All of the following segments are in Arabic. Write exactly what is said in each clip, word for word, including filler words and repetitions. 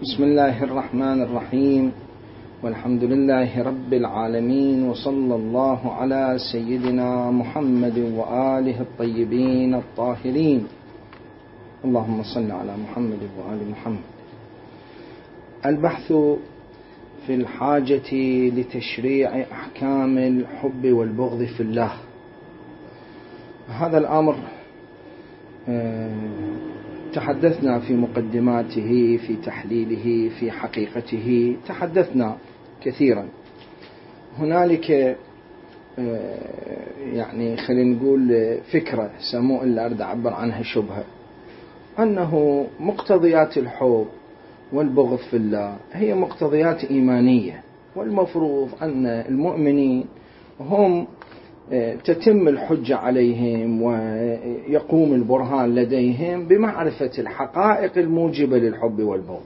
بسم الله الرحمن الرحيم، والحمد لله رب العالمين، وصلى الله على سيدنا محمد وآله الطيبين الطاهرين. اللهم صل على محمد وآل محمد. البحث في الحاجة لتشريع أحكام الحب والبغض في الله. هذا الأمر تحدثنا في مقدماته، في تحليله، في حقيقته، تحدثنا كثيرا. هنالك يعني خلينا نقول فكرة سمو إلا أريد أعبر عنها شبهة، أنه مقتضيات الحب والبغض في الله هي مقتضيات إيمانية، والمفروض أن المؤمنين هم تتم الحجة عليهم ويقوم البرهان لديهم بمعرفة الحقائق الموجبة للحب والبغض.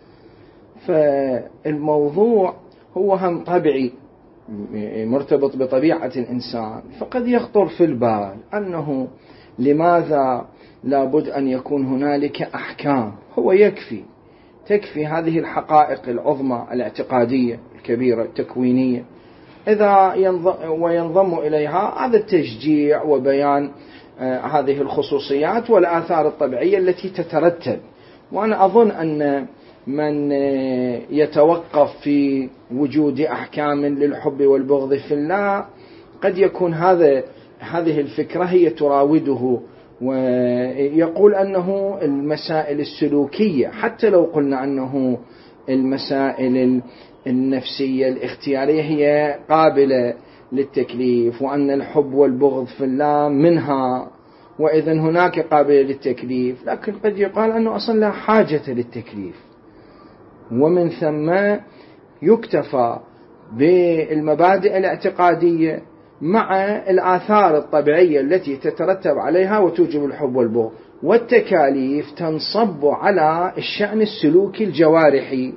فالموضوع هو هم طبيعي مرتبط بطبيعة الإنسان، فقد يخطر في البال أنه لماذا لابد أن يكون هنالك أحكام؟ هو يكفي تكفي هذه الحقائق العظمى الاعتقادية الكبيرة التكوينية إذا وينضم إليها هذا التشجيع وبيان آه هذه الخصوصيات والآثار الطبيعية التي تترتب. وأنا أظن أن من آه يتوقف في وجود أحكام للحب والبغض في الله قد يكون هذا هذه الفكرة هي تراوده، ويقول أنه المسائل السلوكية، حتى لو قلنا أنه المسائل النفسية الاختيارية هي قابلة للتكليف، وأن الحب والبغض في الله منها، وإذن هناك قابلة للتكليف، لكن قد يقال أنه أصلا لا حاجة للتكليف، ومن ثم يكتفى بالمبادئ الاعتقادية مع الآثار الطبيعية التي تترتب عليها وتوجب الحب والبغض، والتكاليف تنصب على الشأن السلوكي الجوارحي.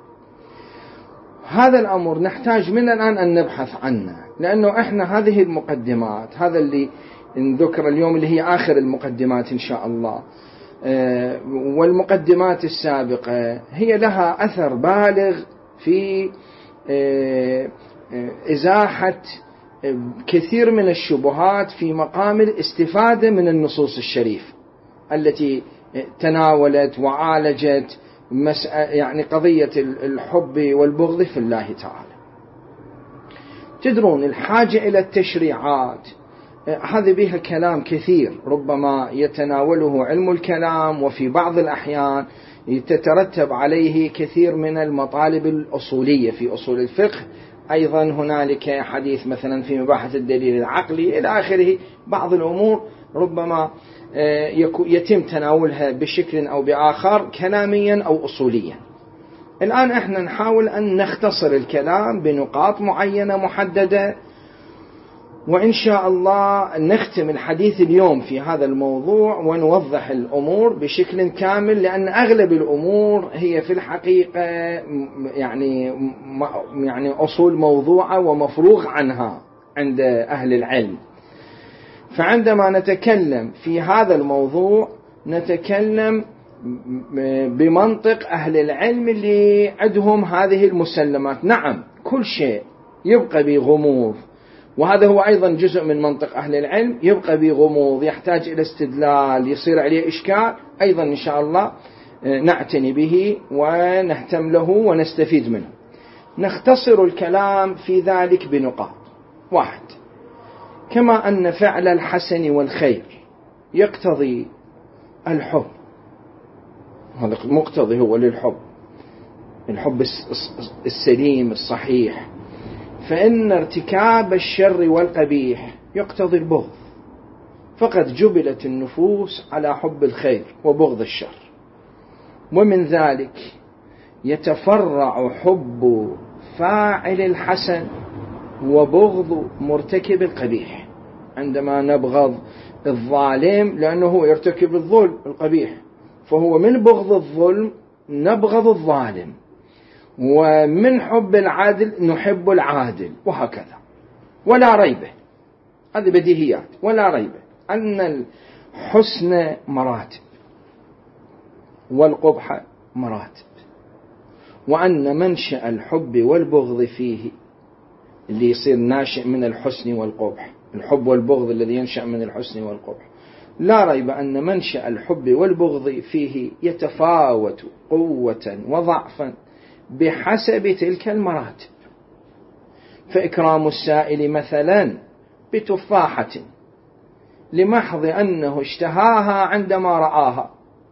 هذا الأمر نحتاج من الآن أن نبحث عنه، لأنه إحنا هذه المقدمات، هذا اللي نذكر اليوم اللي هي آخر المقدمات إن شاء الله، والمقدمات السابقة هي لها أثر بالغ في إزاحة كثير من الشبهات في مقام الاستفادة من النصوص الشريفة التي تناولت وعالجت يعني قضية الحب والبغض في الله تعالى. تدرون الحاجة إلى التشريعات هذا بها كلام كثير، ربما يتناوله علم الكلام، وفي بعض الأحيان تترتب عليه كثير من المطالب الأصولية في أصول الفقه. أيضا هنالك حديث مثلا في مباحث الدليل العقلي إلى آخره. بعض الأمور ربما يتم تناولها بشكل أو بآخر كلاميا أو أصوليا. الآن احنا نحاول أن نختصر الكلام بنقاط معينة محددة، وإن شاء الله نختم الحديث اليوم في هذا الموضوع ونوضح الأمور بشكل كامل، لأن أغلب الأمور هي في الحقيقة يعني يعني أصول موضوعة ومفروغ عنها عند أهل العلم. فعندما نتكلم في هذا الموضوع نتكلم بمنطق أهل العلم اللي عندهم هذه المسلمات. نعم كل شيء يبقى بغموض، وهذا هو أيضا جزء من منطق أهل العلم، يبقى بغموض يحتاج إلى استدلال يصير عليه إشكال، أيضا إن شاء الله نعتني به ونهتم له ونستفيد منه. نختصر الكلام في ذلك بنقاط. واحد، كما أن فعل الحسن والخير يقتضي الحب، هذا مقتضي هو للحب، الحب السليم الصحيح، فإن ارتكاب الشر والقبيح يقتضي البغض، فقد جبلت النفوس على حب الخير وبغض الشر، ومن ذلك يتفرع حب فاعل الحسن وبغض مرتكب القبيح. عندما نبغض الظالم لأنه يرتكب الظلم القبيح، فهو من بغض الظلم نبغض الظالم، ومن حب العادل نحب العادل، وهكذا. ولا ريب، هذه بديهيات، ولا ريب أن الحسن مراتب والقبح مراتب. وأن منشأ الحب والبغض فيه، اللي يصير ناشئ من الحسن والقبح، الحب والبغض الذي ينشأ من الحسن والقبح، لا ريب أن منشأ الحب والبغض فيه يتفاوت قوة وضعفا بحسب تلك المراتب. فإكرام السائل مثلا بتفاحة لمحض أنه اشتهاها عندما رآها،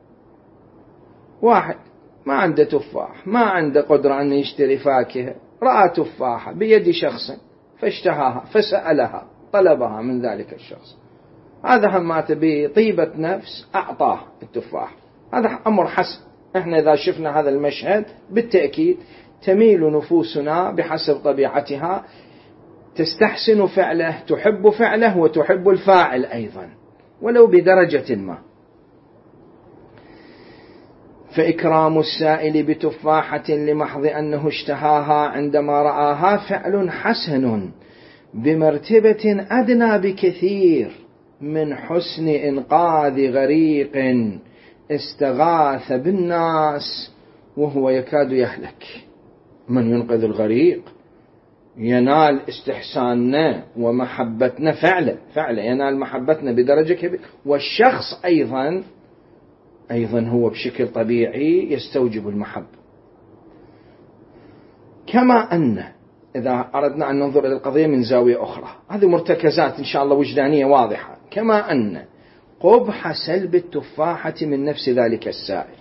واحد ما عنده تفاح، ما عنده قدرة أن يشتري فاكهة، رأى تفاحة بيد شخص فاشتهاها فسألها طلبها من ذلك الشخص، هذا همات بطيبة نفس أعطاه التفاح، هذا أمر حسن. إحنا إذا شفنا هذا المشهد بالتأكيد تميل نفوسنا بحسب طبيعتها، تستحسن فعله، تحب فعله وتحب الفاعل أيضا ولو بدرجة ما. فإكرام السائل بتفاحة لمحض أنه اشتهاها عندما رآها فعل حسن بمرتبة أدنى بكثير من حسن إنقاذ غريق استغاث بالناس وهو يكاد يهلك. من ينقذ الغريق ينال استحساننا ومحبتنا فعلا، فعلا ينال محبتنا بدرجة كبيرة، والشخص أيضا أيضا هو بشكل طبيعي يستوجب المحبة. كما أن إذا أردنا أن ننظر إلى القضية من زاوية أخرى، هذه مرتكزات إن شاء الله وجدانية واضحة، كما أن قبح سلب التفاحة من نفس ذلك السائل،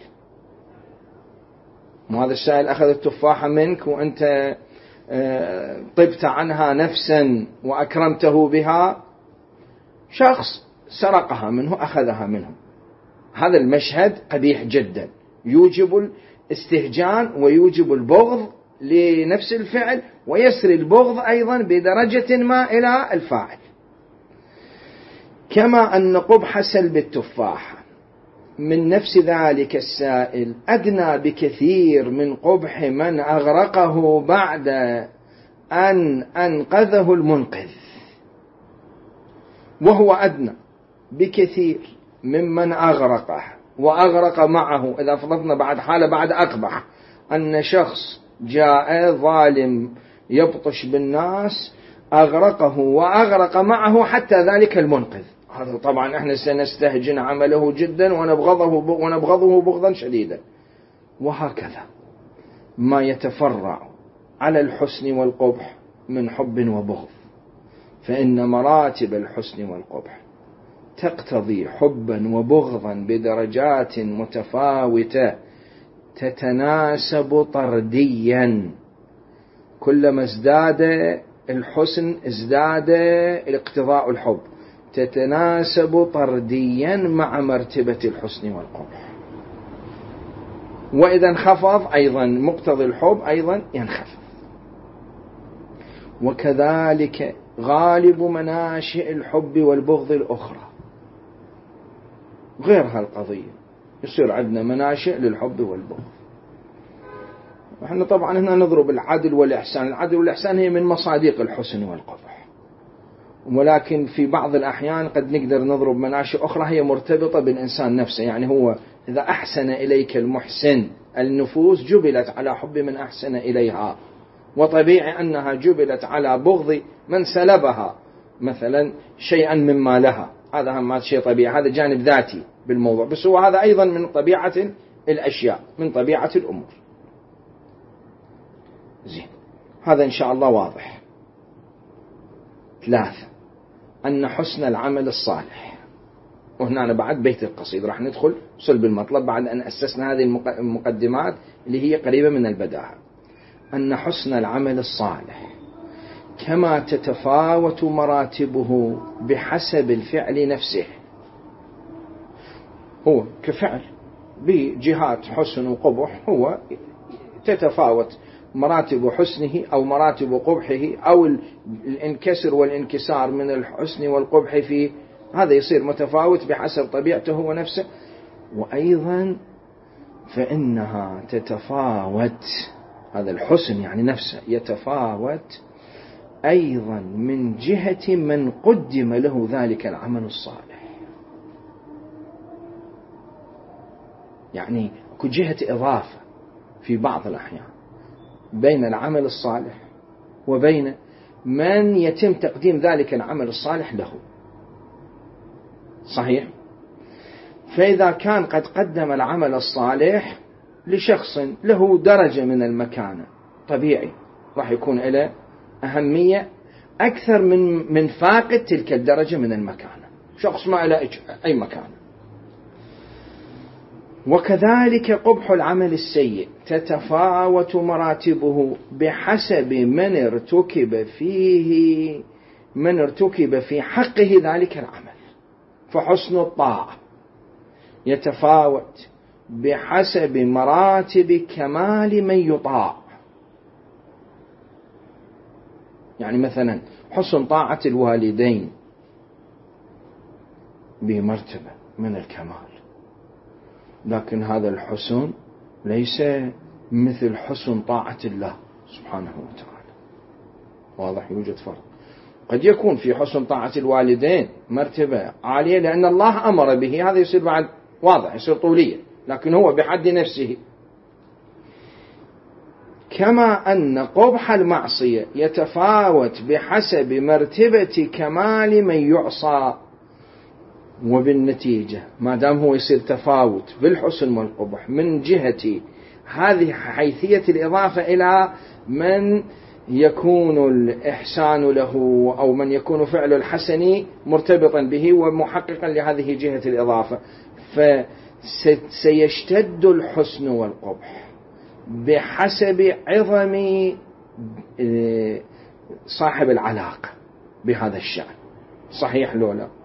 وهذا السائل أخذ التفاحة منك وأنت طبت عنها نفسا وأكرمته بها، شخص سرقها منه أخذها منه، هذا المشهد قبيح جدا، يوجب الاستهجان ويوجب البغض لنفس الفعل، ويسري البغض أيضا بدرجة ما إلى الفاعل. كما أن قبح سلب التفاحة من نفس ذلك السائل أدنى بكثير من قبح من أغرقه بعد أن أنقذه المنقذ، وهو أدنى بكثير ممن أغرقه وأغرق معه. إذا فرضنا بعد حالة بعد أقبح أن شخص جاء ظالم يبطش بالناس أغرقه وأغرق معه حتى ذلك المنقذ، هذا طبعا احنا سنستهجن عمله جدا ونبغضه ونبغضه بغضا شديدا. وهكذا ما يتفرع على الحسن والقبح من حب وبغض، فإن مراتب الحسن والقبح تقتضي حبا وبغضا بدرجات متفاوتة تتناسب طرديا، كلما ازداد الحسن ازداد الاقتضاء الحب، تتناسب طرديا مع مرتبة الحسن والقبح، وإذا انخفض أيضا مقتضى الحب أيضا ينخفض. وكذلك غالب مناشئ الحب والبغض الأخرى غير هالقضية، يصير عندنا مناشئ للحب والبغض. احنا طبعا هنا نضرب العدل والإحسان، العدل والإحسان هي من مصادق الحسن والقبح، ولكن في بعض الأحيان قد نقدر نضرب مناشئ أخرى هي مرتبطة بالإنسان نفسه، يعني هو إذا أحسن إليك المحسن، النفوس جبلت على حب من أحسن إليها، وطبيعي أنها جبلت على بغض من سلبها مثلا شيئا مما لها، هذا هم شيء طبيعي، هذا جانب ذاتي بالموضوع، بس هو هذا أيضا من طبيعة الأشياء، من طبيعة الأمور. زين، هذا إن شاء الله واضح. ثلاثة، أن حسن العمل الصالح، وهنا أنا بعد بيت القصيد راح ندخل صلب المطلب بعد أن أسسنا هذه المقدمات اللي هي قريبة من البداهة. أن حسن العمل الصالح كما تتفاوت مراتبه بحسب الفعل نفسه، هو كفعل بجهات حسن وقبح هو تتفاوت مراتب حسنه أو مراتب قبحه، أو الانكسر والانكسار من الحسن والقبح فيه، هذا يصير متفاوت بحسب طبيعته ونفسه. وأيضا فإنها تتفاوت، هذا الحسن يعني نفسه يتفاوت أيضا من جهة من قدم له ذلك العمل الصالح، يعني كجهة إضافة في بعض الأحيان، بين العمل الصالح وبين من يتم تقديم ذلك العمل الصالح له. صحيح؟ فإذا كان قد قدم العمل الصالح لشخص له درجة من المكانة، طبيعي راح يكون له أهمية أكثر من من فاقد تلك الدرجة من المكانة، شخص ما له أي مكانة. وكذلك قبح العمل السيء تتفاوت مراتبه بحسب من ارتكب فيه من ارتكب في حقه ذلك العمل. فحسن الطاعة يتفاوت بحسب مراتب كمال من يطاع. يعني مثلا حسن طاعة الوالدين بمرتبة من الكمال، لكن هذا الحسن ليس مثل حسن طاعة الله سبحانه وتعالى. واضح؟ يوجد فرق. قد يكون في حسن طاعة الوالدين مرتبة عالية لأن الله أمر به، هذا يصير بعد واضح، يصير طولية، لكن هو بحد نفسه. كما أن قبح المعصية يتفاوت بحسب مرتبة كمال من يعصى. وبالنتيجة ما دام هو يصير تفاوت بالحسن والقبح من جهة هذه حيثية الإضافة إلى من يكون الإحسان له أو من يكون فعل الحسن مرتبطا به ومحققا لهذه جهة الإضافة، فسيشتد الحسن والقبح بحسب عظم صاحب العلاقة بهذا الشأن. صحيح لو لا؟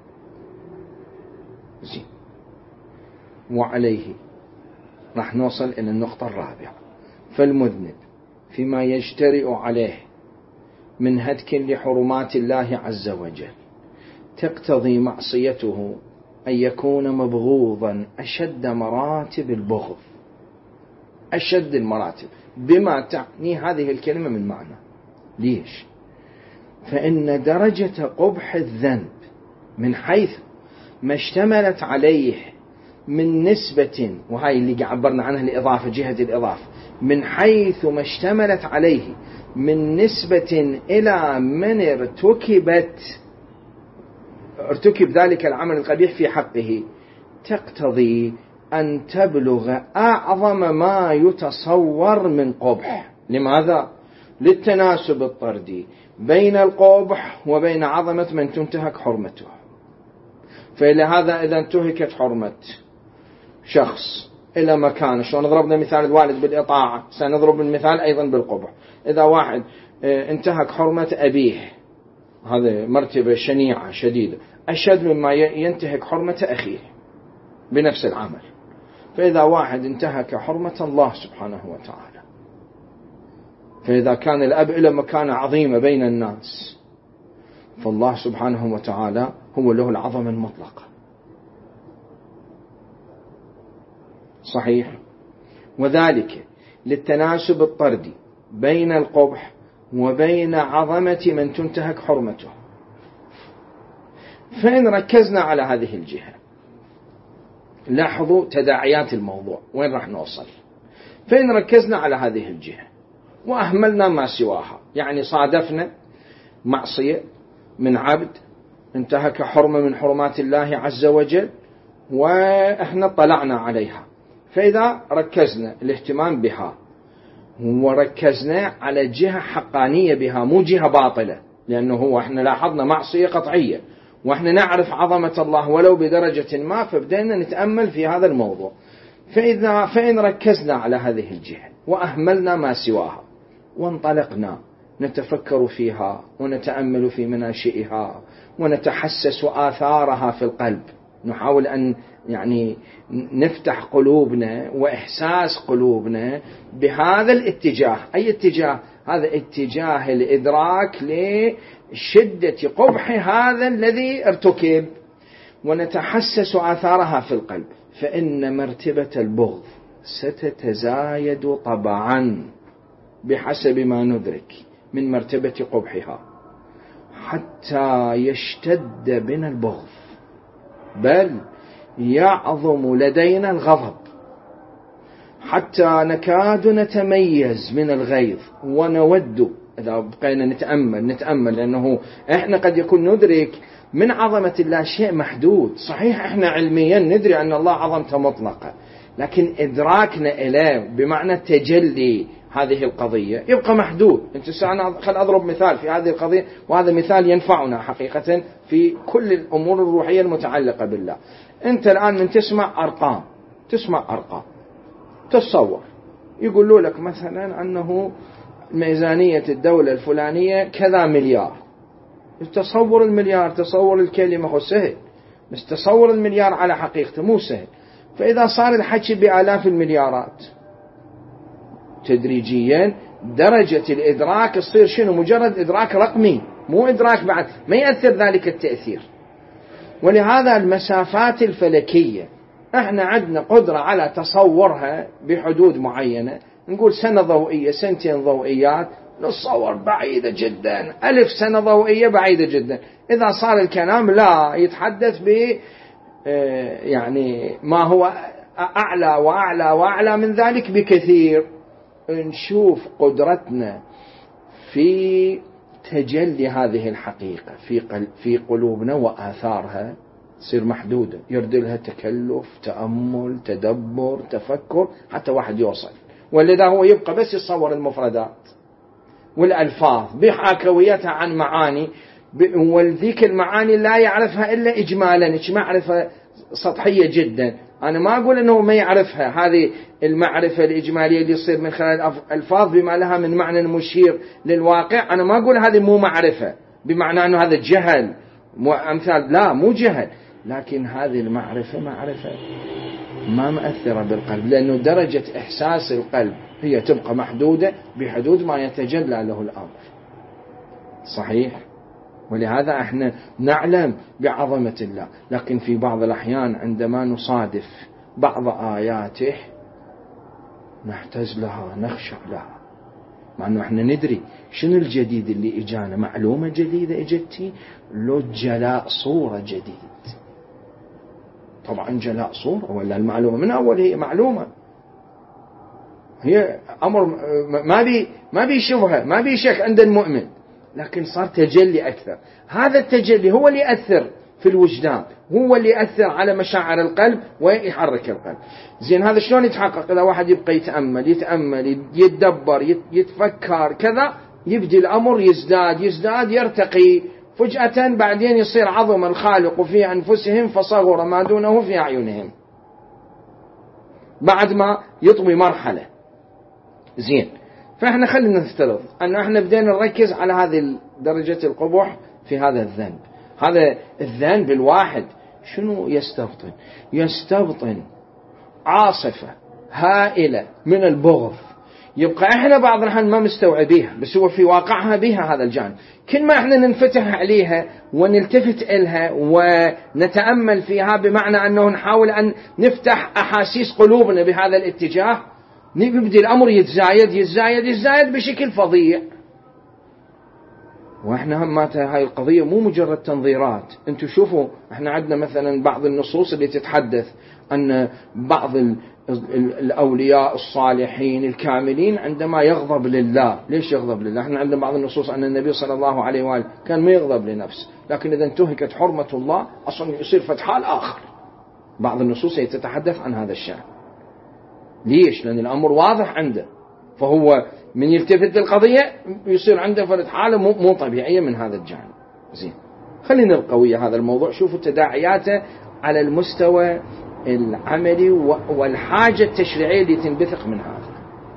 زين. وعليه راح نوصل إلى النقطة الرابعة. فالمذنب فيما يجترئ عليه من هتك لحرمات الله عز وجل تقتضي معصيته أن يكون مبغوضا أشد مراتب البغض، أشد المراتب، بما تعني هذه الكلمة من معنى. ليش؟ فإن درجة قبح الذنب من حيث ما اشتملت عليه من نسبة، وهاي اللي عبرنا عنها الإضافة، جهة الإضافة، من حيث ما اشتملت عليه من نسبة إلى من ارتكبت ارتكب ذلك العمل القبيح في حقه، تقتضي أن تبلغ أعظم ما يتصور من قبح. لماذا؟ للتناسب الطردي بين القبح وبين عظمة من تنتهك حرمته. فلهذا إذا انتهكت حرمة شخص إلى مكان، شلون ضربنا مثال الوالد بالإطاعة، سنضرب المثال أيضا بالقبح. إذا واحد انتهك حرمة أبيه، هذا مرتبة شنيعة شديدة أشد مما ينتهك حرمة أخيه بنفس العمل. فإذا واحد انتهك حرمة الله سبحانه وتعالى، فإذا كان الأب إلى مكانة عظيمة بين الناس، فالله سبحانه وتعالى هو له العظمة المطلقة. صحيح؟ وذلك للتناسب الطردي بين القبح وبين عظمة من تنتهك حرمته. فإن ركزنا على هذه الجهة، لاحظوا تداعيات الموضوع وين راح نوصل. فإن ركزنا على هذه الجهة وأهملنا ما سواها، يعني صادفنا معصية من عبد انتهك حرمة من حرمات الله عز وجل وإحنا طلعنا عليها، فإذا ركزنا الاهتمام بها وركزنا على جهة حقانية بها مو جهة باطلة، لأنه هو احنا لاحظنا معصية قطعية واحنا نعرف عظمة الله ولو بدرجة ما، فبدأنا نتأمل في هذا الموضوع. فإذا فإن ركزنا على هذه الجهة وأهملنا ما سواها وانطلقنا نتفكر فيها ونتأمل في مناشئها ونتحسس آثارها في القلب، نحاول أن يعني نفتح قلوبنا وإحساس قلوبنا بهذا الاتجاه. أي اتجاه؟ هذا اتجاه الإدراك لشدة قبح هذا الذي ارتكب، ونتحسس آثارها في القلب، فإن مرتبة البغض ستتزايد طبعا بحسب ما ندرك من مرتبة قبحها، حتى يشتد بنا البغض، بل يعظم لدينا الغضب، حتى نكاد نتميز من الغيظ ونود. إذا بقينا نتأمل نتأمل لأنه إحنا قد يكون ندرك من عظمة الله شيء محدود. صحيح إحنا علميا ندري أن الله عظمته مطلقة، لكن إدراكنا إليه بمعنى تجلي هذه القضية يبقى محدود. أنت خل أضرب مثال في هذه القضية، وهذا مثال ينفعنا حقيقة في كل الأمور الروحية المتعلقة بالله. أنت الآن من تسمع أرقام تسمع أرقام تصور يقولوا لك مثلا أنه ميزانية الدولة الفلانية كذا مليار. تصور المليار، تصور الكلمة هو سهل، بس تصور المليار على حقيقته مو سهل. فإذا صار الحكي بآلاف المليارات تدريجيا درجة الإدراك تصير شنو؟ مجرد إدراك رقمي، مو إدراك بعد، ما يأثر ذلك التأثير. ولهذا المسافات الفلكية احنا عندنا قدرة على تصورها بحدود معينة. نقول سنة ضوئية، سنتين ضوئيات نتصور بعيدة جدا، ألف سنة ضوئية بعيدة جدا. إذا صار الكلام لا يتحدث ب يعني ما هو أعلى وأعلى وأعلى من ذلك بكثير. نشوف قدرتنا في تجلي هذه الحقيقة في في قلوبنا وآثارها تصير محدودة، يردلها تكلف، تأمل، تدبر، تفكر، حتى واحد يوصل. ولذا هو يبقى بس يتصور المفردات والألفاظ بحكويتها عن معاني، وذيك المعاني لا يعرفها إلا إجمالا، معرفة سطحية جدا. أنا ما أقول أنه ما يعرفها، هذه المعرفة الإجمالية اللي يصير من خلال الألفاظ بما لها من معنى مشير للواقع، أنا ما أقول هذه مو معرفة بمعنى أنه هذا جهل أمثال، لا مو جهل، لكن هذه المعرفة معرفة ما مؤثرة بالقلب، لأنه درجة إحساس القلب هي تبقى محدودة بحدود ما يتجلى له الأمر. صحيح؟ ولهذا احنا نعلم بعظمة الله، لكن في بعض الأحيان عندما نصادف بعض آياته نحتاج لها، نخشع لها، مع أنه احنا ندري شنو الجديد اللي إجانا، معلومة جديدة إجتي، لو جلاء صورة جديد. طبعا جلاء صورة ولا المعلومة من أول هي معلومة، هي أمر ما بي ما بي شبهة، ما بي شك عند المؤمن، لكن صار تجلي أكثر. هذا التجلي هو اللي يأثر في الوجدان، هو اللي يأثر على مشاعر القلب ويحرك القلب. زين هذا شلون يتحقق؟ إذا واحد يبقى يتأمل يتأمل يتدبر يتفكر كذا، يبدي الأمر يزداد يزداد يرتقي، فجأة بعدين يصير عظم الخالق في أنفسهم فصغر ما دونه في أعينهم، بعد ما يطوي مرحلة. زين فإحنا خلينا نفترض أن إحنا بدينا نركز على هذه درجة القبح في هذا الذنب. هذا الذنب الواحد شنو يستبطن؟ يستبطن عاصفة هائلة من البغض، يبقى إحنا بعض الأحيان ما مستوعبيها، بس هو في واقعها بها هذا الجانب. كل ما إحنا ننفتح عليها ونلتفت إلها ونتأمل فيها، بمعنى أنه نحاول أن نفتح أحاسيس قلوبنا بهذا الاتجاه، نبدي الأمر يتزايد يتزايد يتزايد بشكل فظيع. وإحنا هم هاي القضية مو مجرد تنظيرات. أنتوا شوفوا إحنا عندنا مثلا بعض النصوص اللي تتحدث أن بعض الأولياء الصالحين الكاملين عندما يغضب لله، ليش يغضب لله؟ إحنا عندنا بعض النصوص أن النبي صلى الله عليه وآله كان ما يغضب لنفسه، لكن إذا انتهكت حرمة الله أصلا يصير فتحال آخر. بعض النصوص تتحدث عن هذا الشأن. ليش؟ لأن الأمر واضح عنده، فهو من يلتفت للقضية يصير عنده فرد حالة مو طبيعية من هذا الجانب. زين خلينا القوية هذا الموضوع، شوفوا تداعياته على المستوى العملي والحاجة التشريعية اللي تنبثق من هذا.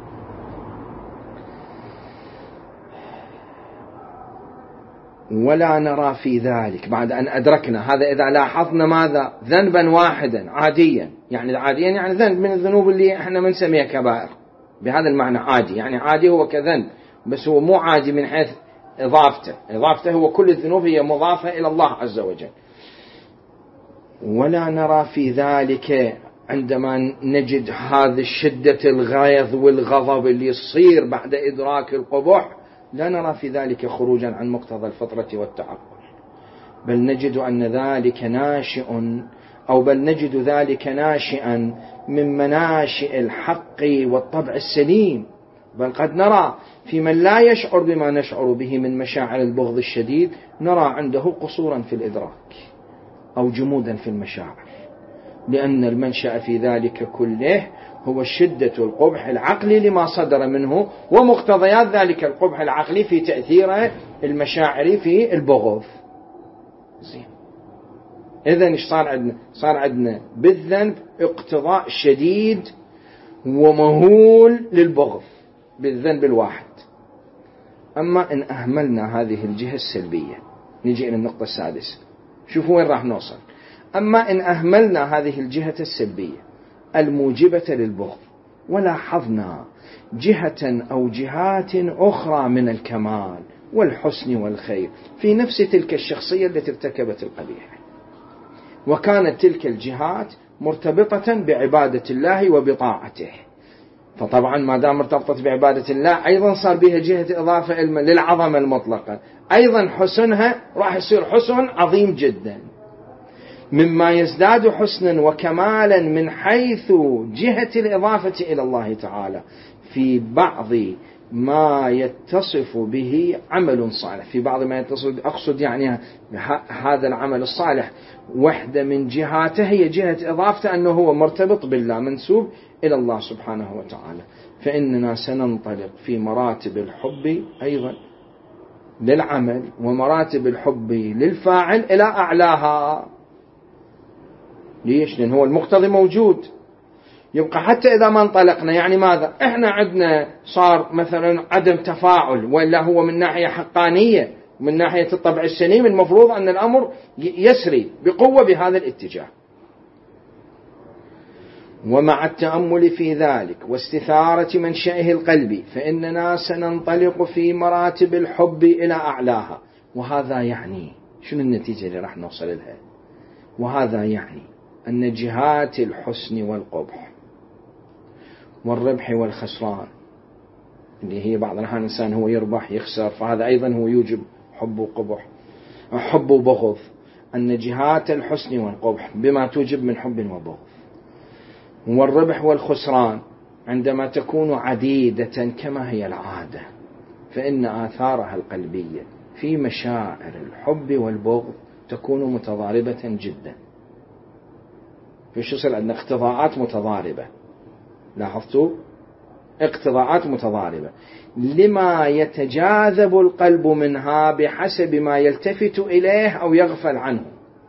ولا نرى في ذلك بعد أن أدركنا هذا، إذا لاحظنا ماذا؟ ذنبا واحدا عاديا، يعني عاديا يعني ذنب من الذنوب اللي احنا بنسميها كبائر، بهذا المعنى عادي، يعني عادي هو كذنب، بس هو مو عادي من حيث إضافته، إضافته هو كل الذنوب هي مضافة إلى الله عز وجل. ولا نرى في ذلك عندما نجد هذه الشدة الغيظ والغضب اللي يصير بعد إدراك القبح، لا نرى في ذلك خروجا عن مقتضى الفطرة والتعقل، بل نجد أن ذلك ناشئ أو بل نجد ذلك ناشئا من مناشئ الحق والطبع السليم، بل قد نرى في من لا يشعر بما نشعر به من مشاعر البغض الشديد نرى عنده قصورا في الإدراك أو جمودا في المشاعر، لأن المنشأ في ذلك كله هو شدة القبح العقلي لما صدر منه ومقتضيات ذلك القبح العقلي في تأثير المشاعر في البغض. زين، إذن إيش صار عندنا؟ صار عندنا بالذنب اقتضاء شديد ومهول للبغض بالذنب الواحد. أما إن أهملنا هذه الجهة السلبية، نجي إلى النقطة السادسة، شوفوا وين راح نوصل. أما إن أهملنا هذه الجهة السلبية الموجبة للبغض ولاحظنا جهة أو جهات أخرى من الكمال والحسن والخير في نفس تلك الشخصية التي ارتكبت القبيح، وكانت تلك الجهات مرتبطة بعبادة الله وبطاعته، فطبعا ما دام مرتبطة بعبادة الله أيضا صار بها جهة إضافة للعظمة المطلقة، أيضا حسنها راح يصير حسن عظيم جدا، مما يزداد حسنا وكمالا من حيث جهة الإضافة إلى الله تعالى في بعض ما يتصف به عمل صالح. في بعض ما يتصف، أقصد يعني هذا العمل الصالح وحدة من جهاته هي جهة إضافته أنه هو مرتبط بالله منسوب إلى الله سبحانه وتعالى. فإننا سننطلق في مراتب الحب أيضا للعمل ومراتب الحب للفاعل إلى أعلاها. ليش؟ لأن هو المقتضي موجود. يبقى حتى إذا ما انطلقنا يعني ماذا؟ إحنا عندنا صار مثلا عدم تفاعل، ولا هو من ناحية حقانية ومن ناحية الطبع السليم المفروض أن الأمر يسري بقوة بهذا الاتجاه. ومع التأمل في ذلك واستثارة منشأه القلبي فإننا سننطلق في مراتب الحب إلى أعلاها. وهذا يعني شنو النتيجة اللي راح نوصل لها؟ وهذا يعني أن جهات الحسن والقبح والربح والخسران، اللي هي بعض الأحيان الإنسان هو يربح يخسر، فهذا أيضا هو يوجب حب وقبح، حب وبغض، أن جهات الحسن والقبح بما توجب من حب وبغض، والربح والخسران عندما تكون عديدة كما هي العادة فإن آثارها القلبية في مشاعر الحب والبغض تكون متضاربة جدا. فيش يصير عندنا اقتضاءات متضاربة، لاحظتوا؟ اقتضاءات متضاربة لما يتجاذب القلب منها بحسب ما يلتفت إليه أو يغفل عنه،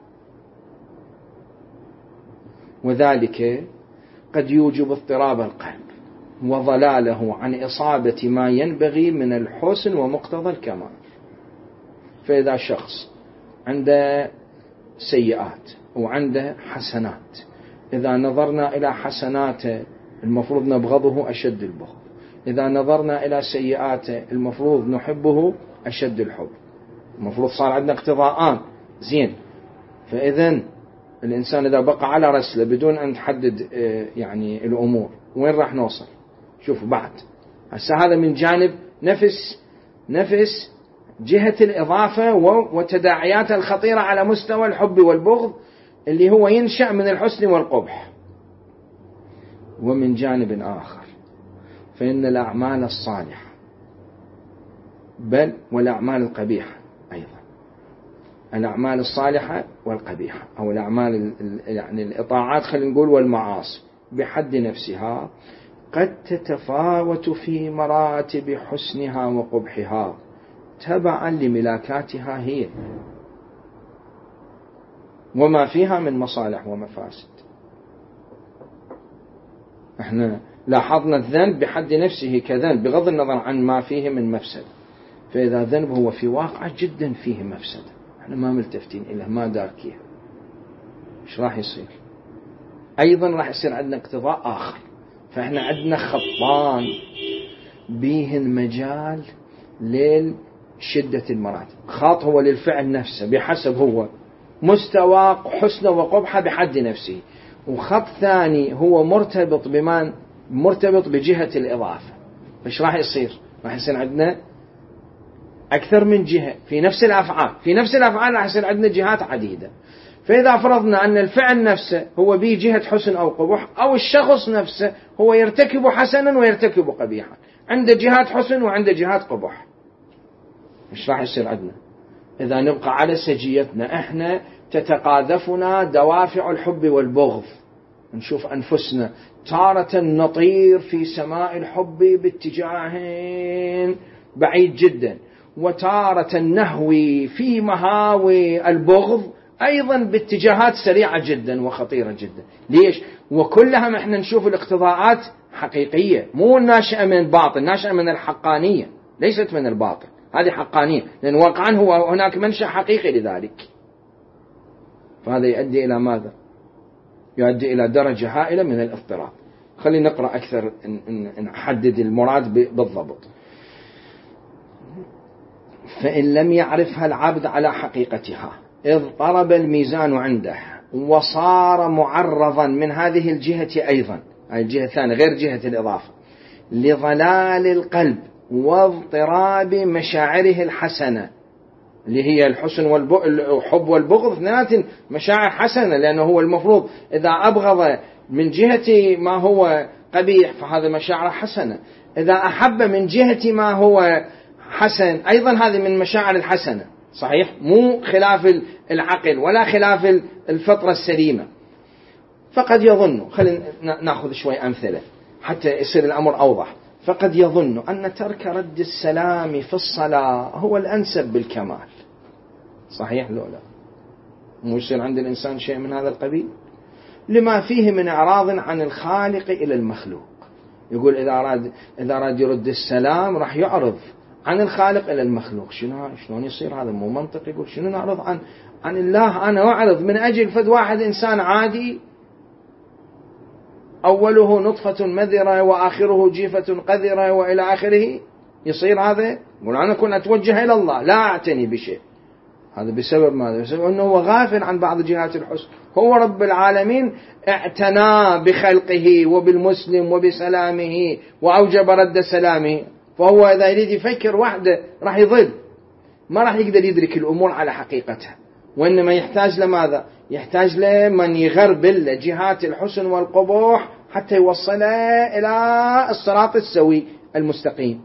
وذلك قد يوجب اضطراب القلب وضلاله عن إصابة ما ينبغي من الحسن ومقتضى الكمال. فإذا شخص عنده سيئات وعنده حسنات، إذا نظرنا إلى حسناته المفروض نبغضه أشد البغض، إذا نظرنا إلى سيئاته المفروض نحبه أشد الحب، المفروض صار عندنا اقتضاءان. زين، فإذن الإنسان إذا بقى على رسله بدون أن تحدد يعني الأمور وين راح نوصل؟ شوف بعد هسه هذا من جانب نفس نفس جهة الإضافة وتداعياتها الخطيرة على مستوى الحب والبغض اللي هو ينشأ من الحسن والقبح. ومن جانب آخر فإن الأعمال الصالحة بل والأعمال القبيحة أيضا، الأعمال الصالحة والقبيحة أو الأعمال يعني الإطاعات خلينا نقول والمعاصي بحد نفسها قد تتفاوت في مراتب حسنها وقبحها تبعا لملاكاتها هي وما فيها من مصالح ومفاسد. احنا لاحظنا الذنب بحد نفسه كذنب بغض النظر عن ما فيه من مفسد، فإذا ذنب هو في واقع جدا فيه مفسد احنا ما ملتفتين إليه ما داركيها، ايش راح يصير؟ أيضا راح يصير عندنا اقتضاء آخر. فاحنا عندنا خطان بيهن مجال لشدة المراتب، خاط هو للفعل نفسه بحسب هو مستوى حسنه وقبحه بحد نفسه، وخط ثاني هو مرتبط بمان مرتبط بجهة الإضافة. ايش راح يصير؟ راح يصير عندنا أكثر من جهة في نفس الأفعال، في نفس الأفعال راح يصير عندنا جهات عديدة. فإذا فرضنا أن الفعل نفسه هو به جهة حسن أو قبح، أو الشخص نفسه هو يرتكب حسنا ويرتكب قبيحا، عنده جهات حسن وعنده جهات قبح، مش راح يصير عندنا؟ إذا نبقى على سجيتنا إحنا تتقاذفنا دوافع الحب والبغض، نشوف أنفسنا تارة نطير في سماء الحب باتجاه بعيد جدا، وتارة نهوي في مهاوي البغض أيضا باتجاهات سريعة جدا وخطيرة جدا. ليش؟ وكلها احنا نشوف الاقتضاءات حقيقية، مو ناشئة من باطل، ناشئة من الحقانية، ليست من الباطل، هذه حقانية، لأن واقعا هو هناك منشأ حقيقي لذلك. فهذا يؤدي إلى ماذا؟ يؤدي إلى درجة هائلة من الاضطراب. خلينا نقرأ أكثر نحدد المراد بالضبط. فإن لم يعرفها العبد على حقيقتها اضطرب الميزان عنده، وصار معرضا من هذه الجهة أيضا، هذه الجهة الثانية غير جهة الإضافة، لضلال القلب واضطراب مشاعره الحسنة، اللي هي الحسن والحب والبغض، اثنين مشاعر حسنة، لأنه هو المفروض إذا أبغض من جهة ما هو قبيح فهذا مشاعر حسنة، إذا أحب من جهة ما هو حسن أيضا هذه من مشاعر الحسنة، صحيح؟ مو خلاف العقل ولا خلاف الفطرة السليمة. فقد يظن، خلينا نأخذ شوي أمثلة حتى يصير الأمر أوضح. فقد يظن أن ترك رد السلام في الصلاة هو الأنسب بالكمال، صحيح لو لا؟ مو يصير عند الإنسان شيء من هذا القبيل، لما فيه من إعراض عن الخالق إلى المخلوق. يقول إذا أراد إذا أراد يرد السلام راح يعرض عن الخالق إلى المخلوق. شنو شلون يصير هذا؟ مو منطق. يقول شنو نعرض عن عن الله؟ أنا أعرض من أجل فد واحد إنسان عادي أوله نطفة مذرة وآخره جيفة قذرة وإلى آخره، يصير هذا؟ يقول أنا كنت أتوجه إلى الله لا أعتني بشيء. هذا بسبب ماذا؟ بسبب أنه هو غافل عن بعض جهات الحسن. هو رب العالمين اعتنى بخلقه وبالمسلم وبسلامه وأوجب رد سلامه، فهو إذا يريد يفكر وحده راح يضل، ما راح يقدر يدرك الأمور على حقيقتها، وإنما يحتاج لماذا؟ يحتاج لمن يغربل جهات الحسن والقبح حتى يوصل إلى الصراط السوي المستقيم.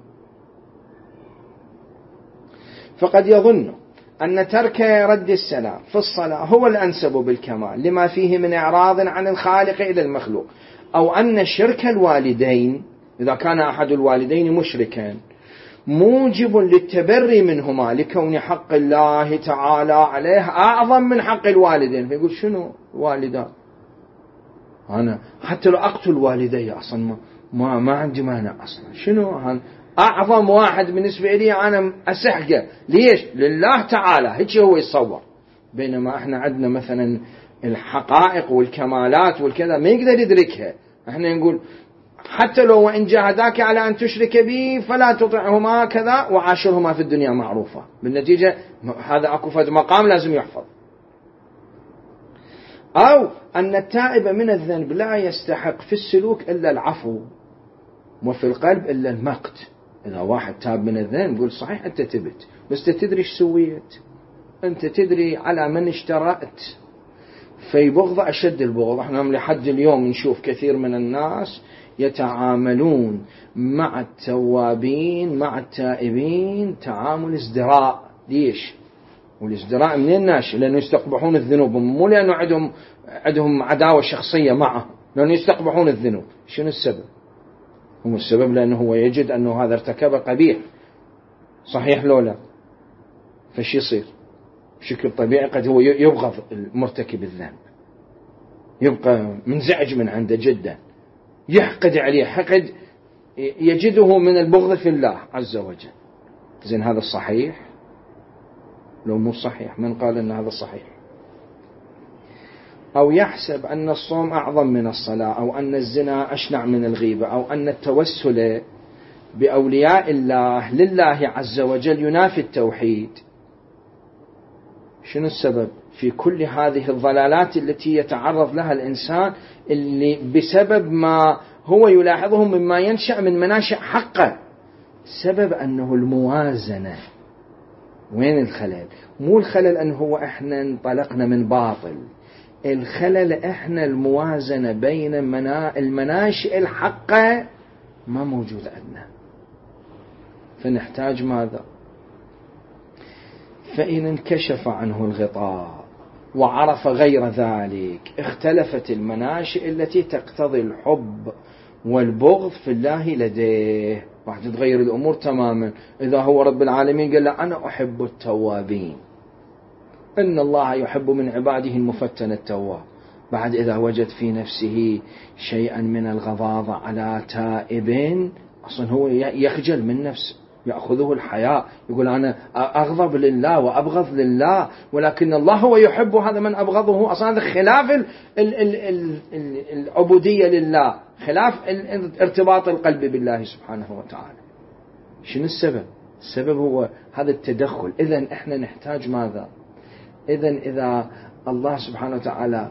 فقد يظن أن ترك رد السلام في الصلاة هو الأنسب بالكمال، لما فيه من إعراض عن الخالق إلى المخلوق، أو أن شرك الوالدين إذا كان أحد الوالدين مشركا موجب للتبري منهما لكون حق الله تعالى عليه أعظم من حق الوالدين. فيقول شنو والدان؟ أنا حتى لو أقتل والدي أصلا ما, ما, ما عندي مانع أصلا، شنو أعظم واحد بالنسبة لي أنا أسحقه. ليش؟ لله تعالى، هيك هو يتصور. بينما احنا عندنا مثلا الحقائق والكمالات والكذا ما يقدر يدركها. احنا نقول حتى لو وإن جاهداك على أن تشرك بي فلا تطعهما كذا وعاشرهما في الدنيا معروفة. بالنتيجة هذا أكو فد مقام لازم يحفظ. أو أن التائب من الذنب لا يستحق في السلوك إلا العفو، وفي القلب إلا المقت. إذا واحد تاب من الذنب يقول صحيح أنت تبت، بس تدري ايش سويت؟ أنت تدري على من اشترأت. في بغض أشد البغض. احنا لحد اليوم نشوف كثير من الناس يتعاملون مع التوابين مع التائبين تعامل ازدراء. ليش؟ والازدراء منين ناشئ؟ لأنه يستقبحون الذنوب، مو لأنه عندهم عندهم عداوة شخصية معه، لأنه يستقبحون الذنوب. شنو السبب؟ هم السبب لأنه هو يجد أنه هذا ارتكب قبيح، صحيح لولا؟ فش يصير؟ بشكل طبيعي قد هو يبغض المرتكب الذنب، يبقى منزعج من عنده جدا، يحقد عليه حقد يجده من البغض في الله عز وجل. زين هذا الصحيح؟ لو مو صحيح من قال أن هذا صحيح؟ أو يحسب أن الصوم أعظم من الصلاة، أو أن الزنا أشنع من الغيبة، أو أن التوسل بأولياء الله لله عز وجل ينافي التوحيد. شنو السبب في كل هذه الضلالات التي يتعرض لها الإنسان اللي بسبب ما هو يلاحظه مما ينشأ من مناشئ حقه؟ سبب أنه الموازنة. وين الخلل؟ مو الخلل أنه هو إحنا انطلقنا من باطل، الخلل إحنا الموازنة بين المناشئ الحقة ما موجود عندنا، فنحتاج ماذا؟ فإن انكشف عنه الغطاء وعرف غير ذلك اختلفت المناشئ التي تقتضي الحب والبغض في الله لديه، راح تتغير الأمور تماما. إذا هو رب العالمين قال له أنا أحب التوابين، إن الله يحب من عباده المفتن التواب، بعد إذا وجد في نفسه شيئا من الغضاضة على تائب أصلا هو يخجل من نفسه، يأخذه الحياء، يقول أنا أغضب لله وأبغض لله، ولكن الله هو يحب هذا من أبغضه. أصلا هذا خلاف ال ال ال ال ال العبودية لله، خلاف ارتباط القلب بالله سبحانه وتعالى. شنو السبب؟ السبب هو هذا التدخل. إذن إحنا نحتاج ماذا؟ إذن إذا الله سبحانه وتعالى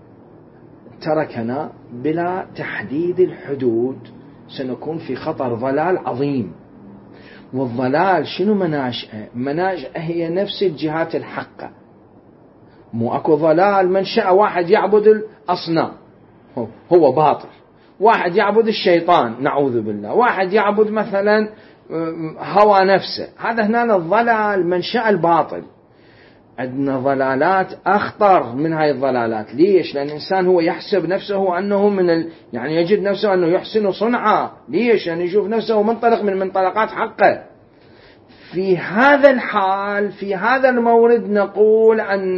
تركنا بلا تحديد الحدود سنكون في خطر ضلال عظيم. والضلال شنو مناشئه؟ مناشئه هي نفس الجهات الحقة. مو أكو ضلال منشأ واحد يعبد الأصنام هو باطل، واحد يعبد الشيطان نعوذ بالله، واحد يعبد مثلا هوى نفسه، هذا هنا الضلال منشأ الباطل. عندنا ضلالات أخطر من هاي الضلالات. ليش؟ لأن الإنسان هو يحسب نفسه أنه من ال... يعني يجد نفسه أنه يحسن صنعا. ليش؟ يعني يشوف نفسه منطلق من منطلقات حقه. في هذا الحال، في هذا المورد، نقول أن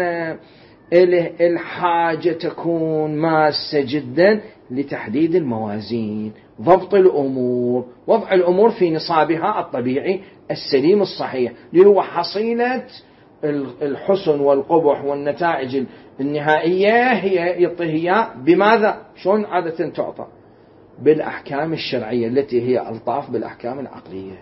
الحاجة تكون ماسة جدا لتحديد الموازين، ضبط الأمور، وضع الأمور في نصابها الطبيعي السليم الصحيح، اللي هو حصيلة الحسن والقبح والنتائج النهائية. هي يعطيها بماذا؟ شلون عادة تعطى؟ بالأحكام الشرعية التي هي ألطاف بالأحكام العقلية.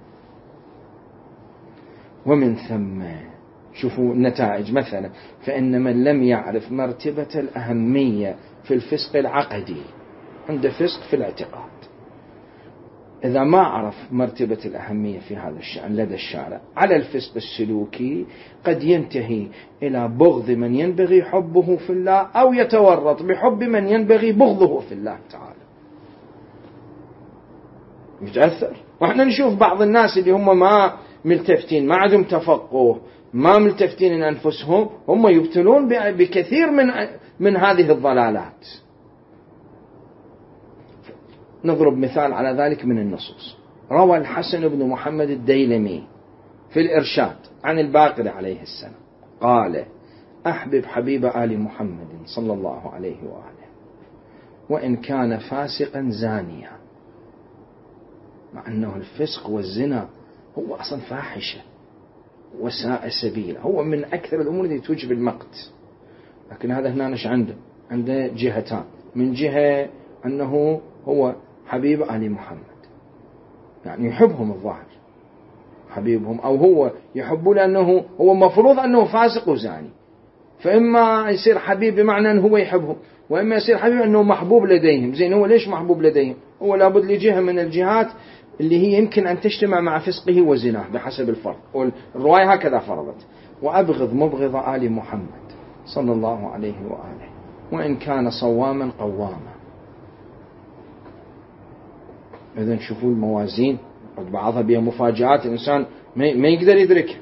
ومن ثم شوفوا النتائج. مثلا فإن من لم يعرف مرتبة الأهمية في الفسق العقدي، عنده فسق في الاعتقاد، إذا ما عرف مرتبة الأهمية في هذا الشأن لدى الشارع على الفسق السلوكي، قد ينتهي إلى بغض من ينبغي حبه في الله، أو يتورط بحب من ينبغي بغضه في الله تعالى. يتأثر. وإحنا نشوف بعض الناس اللي هم ما ملتفتين، ما عندهم تفقه، ما ملتفتين إن أنفسهم، هم يبتلون بكثير من من هذه الضلالات. نضرب مثال على ذلك من النصوص. روى الحسن بن محمد الديلمي في الإرشاد عن الباقر عليه السلام قال: أحبب حبيب آل محمد صلى الله عليه وآله وإن كان فاسقا زانيا. مع أنه الفسق والزنا هو أصلا فاحشة وساء سبيل، هو من أكثر الأمور التي توجب المقت، لكن هذا هنا نش عنده عنده جهتان. من جهة أنه هو حبيب آل محمد، يعني يحبهم الظاهر حبيبهم، أو هو يحبه لأنه هو مفروض أنه فاسق وزاني، فإما يصير حبيب بمعنى أنه هو يحبهم، وإما يصير حبيب أنه محبوب لديهم. زين، هو ليش محبوب لديهم؟ هو لابد لجهة من الجهات اللي هي يمكن أن تجتمع مع فسقه وزناه بحسب الفرق، والرواية هكذا فرضت: وأبغض مبغض آل محمد صلى الله عليه وآله وإن كان صواما قواما. إذن شوفوا الموازين، بعضها بها مفاجآت الإنسان ما يقدر يدركها.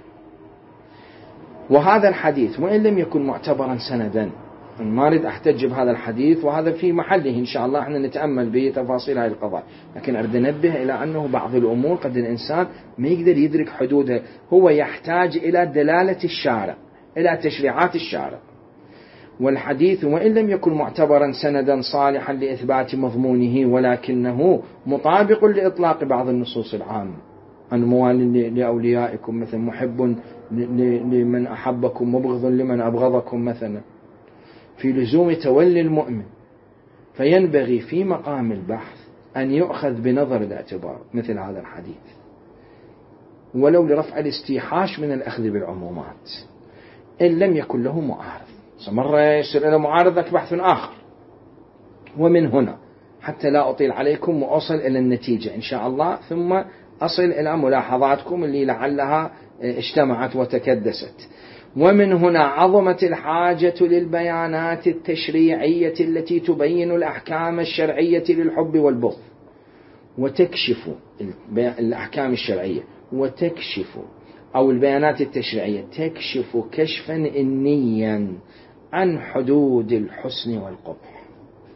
وهذا الحديث وإن لم يكن معتبرا سندا، ما أريد أحتج بهذا الحديث، وهذا في محله إن شاء الله احنا نتأمل به تفاصيل هذه القضايا، لكن أريد أنبه إلى أنه بعض الأمور قد الإنسان ما يقدر يدرك حدودها، هو يحتاج إلى دلالة الشارع، إلى تشريعات الشارع. والحديث وإن لم يكن معتبرا سندا صالحا لإثبات مضمونه، ولكنه مطابق لإطلاق بعض النصوص العامة: أن موال لأوليائكم مثلا، محب لمن أحبكم، مبغض لمن أبغضكم مثلا، في لزوم تولي المؤمن. فينبغي في مقام البحث أن يؤخذ بنظر الاعتبار مثل هذا الحديث، ولو لرفع الاستيحاش من الأخذ بالعمومات، إن لم يكن له معارض. مرة يصير له معارض بحث آخر. ومن هنا حتى لا أطيل عليكم وأصل إلى النتيجة إن شاء الله، ثم أصل إلى ملاحظاتكم اللي لعلها اجتمعت وتكدست. ومن هنا عظمت الحاجة للبيانات التشريعية التي تبين الأحكام الشرعية للحب والبغض وتكشف الأحكام الشرعية وتكشف أو البيانات التشريعية تكشف كشفا إنيا عن حدود الحسن والقبح.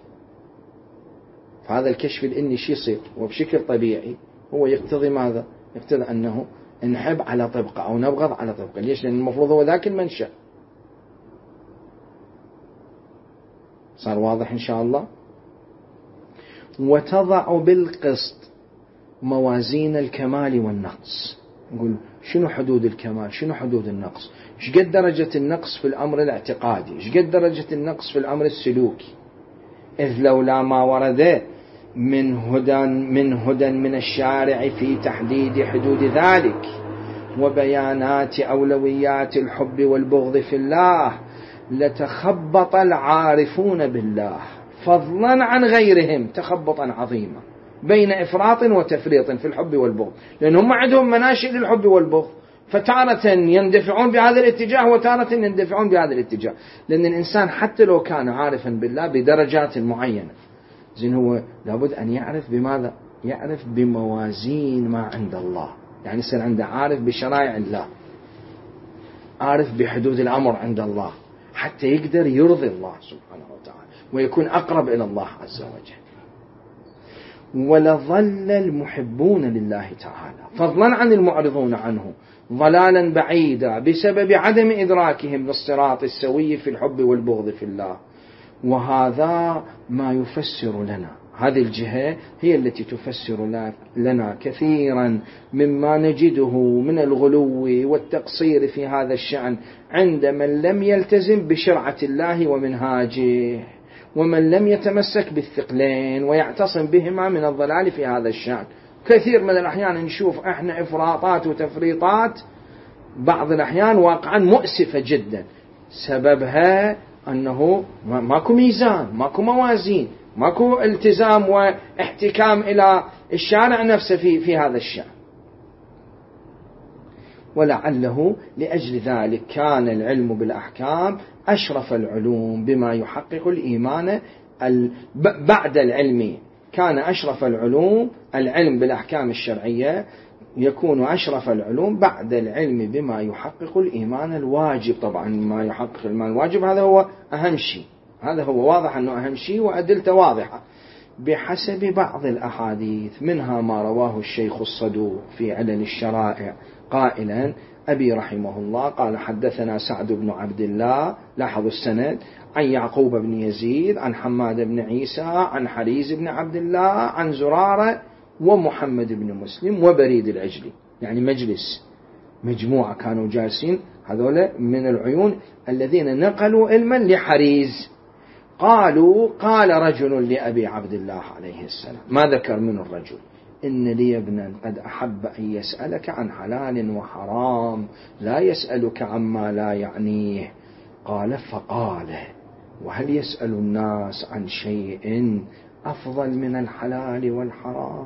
فهذا الكشف الإني شي يصير وبشكل طبيعي هو يقتضي ماذا؟ يقتضي أنه نحب على طبقة أو نبغض على طبقة. ليش؟ لأن المفروض هو ذاك المنشأ. صار واضح إن شاء الله. وتضع بالقسط موازين الكمال والنقص. نقول شنو حدود الكمال؟ شنو حدود النقص؟ ايش قد درجة النقص في الأمر الاعتقادي؟ ايش قد درجة النقص في الأمر السلوكي؟ إذ لولا ما ورد من هدى من هدى من الشارع في تحديد حدود ذلك وبيانات أولويات الحب والبغض في الله لتخبط العارفون بالله فضلا عن غيرهم تخبطا عظيما بين إفراط وتفريط في الحب والبغض، لأنهم عندهم مناشئ للحب والبغض، فتارة يندفعون بهذا الاتجاه وتارة يندفعون بهذا الاتجاه. لأن الإنسان حتى لو كان عارفا بالله بدرجات معينة، زين هو لابد أن يعرف بماذا؟ يعرف بموازين ما عند الله، يعني يصير عنده عارف بشرائع الله، عارف بحدود الأمر عند الله، حتى يقدر يرضي الله سبحانه وتعالى ويكون أقرب إلى الله عز وجل. ولظل المحبون لله تعالى فضلا عن المعرضون عنه ضلالا بعيدا بسبب عدم إدراكهم للصراط السوي في الحب والبغض في الله. وهذا ما يفسر لنا، هذه الجهة هي التي تفسر لنا كثيرا مما نجده من الغلو والتقصير في هذا الشأن عند من لم يلتزم بشرعة الله ومنهاجه، ومن لم يتمسك بالثقلين ويعتصم بهما من الضلال في هذا الشأن. كثير من الأحيان نشوف احنا إفراطات وتفريطات بعض الأحيان واقعا مؤسفة جدا، سببها أنه ماكو ميزان، ماكو موازين، ماكو التزام واحتكام إلى الشارع نفسه في, في هذا الشأن. ولعله لأجل ذلك كان العلم بالأحكام أشرف العلوم بما يحقق الإيمان بعد العلم. كان أشرف العلوم العلم بالأحكام الشرعية، يكون أشرف العلوم بعد العلم بما يحقق الإيمان الواجب. طبعا ما يحقق الإيمان الواجب هذا هو أهم شيء، هذا هو واضح أنه أهم شيء وأدلته واضحة بحسب بعض الأحاديث، منها ما رواه الشيخ الصدوق في علل الشرائع قائلا: أبي رحمه الله قال حدثنا سعد بن عبد الله، لاحظوا السند، عن يعقوب بن يزيد عن حماد بن عيسى عن حريز بن عبد الله عن زرارة ومحمد بن مسلم وبريد العجلي. يعني مجلس مجموعة كانوا جالسين، هذول من العيون الذين نقلوا علما لحريز. قالوا: قال رجل لأبي عبد الله عليه السلام، ما ذكر من الرجل: إن لي ابنا قد أحب أن يسألك عن حلال وحرام لا يسألك عما لا يعنيه. قال: فقال: وهل يسأل الناس عن شيء أفضل من الحلال والحرام؟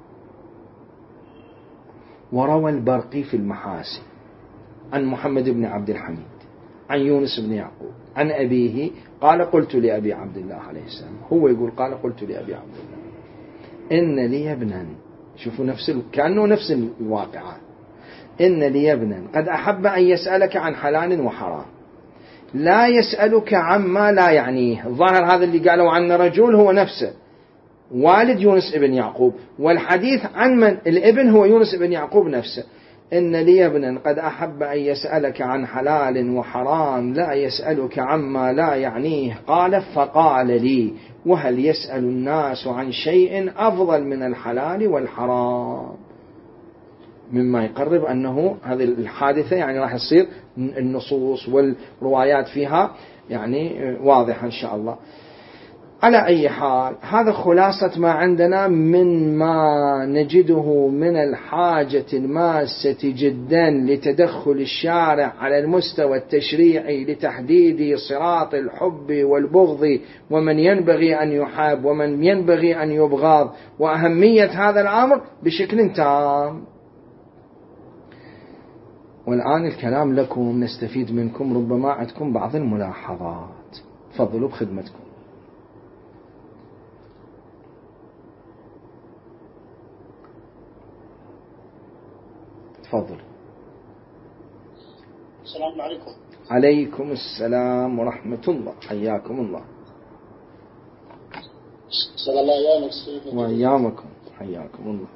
وروى البرقي في المحاسن عن محمد بن عبد الحميد عن يونس بن يعقوب عن أبيه قال: قلت لأبي عبد الله عليه السلام، هو يقول قال قلت لأبي عبد الله إن لي ابنا، شوفوا نفس كأنه نفس الواقعة، إن لي ابنا قد أحب أن يسألك عن حلال وحرام لا يسألك عما لا يعنيه. الظاهر هذا اللي قالوا عنه رجل هو نفسه والد يونس ابن يعقوب، والحديث عن من الابن هو يونس ابن يعقوب نفسه. إن لي ابنا قد أحب أن يسألك عن حلال وحرام لا يسألك عما لا يعنيه. قال: فقال لي: وهل يسأل الناس عن شيء أفضل من الحلال والحرام؟ مما يقرب أنه هذه الحادثة يعني راح يصير النصوص والروايات فيها يعني واضحة إن شاء الله. على أي حال، هذا خلاصة ما عندنا من ما نجده من الحاجة الماسة جدا لتدخل الشارع على المستوى التشريعي لتحديد صراط الحب والبغض، ومن ينبغي أن يحب ومن ينبغي أن يبغض، وأهمية هذا الأمر بشكل تام. والآن الكلام لكم، نستفيد منكم، ربما عندكم بعض الملاحظات. تفضلوا بخدمتكم. تفضل. السلام عليكم. عليكم السلام ورحمة الله، حياكم الله. صلى الله أيامك سيدنا. وأيامكم، حياكم الله.